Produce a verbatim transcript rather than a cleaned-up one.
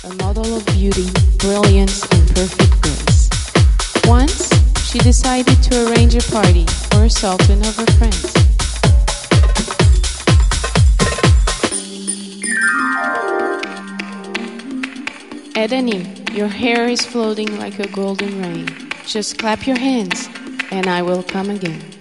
a model of beauty, brilliance, and perfect grace. Once, she decided to arrange a party for herself and of her friends. Edenim, your hair is floating like a golden rain. Just clap your hands, and I will come again.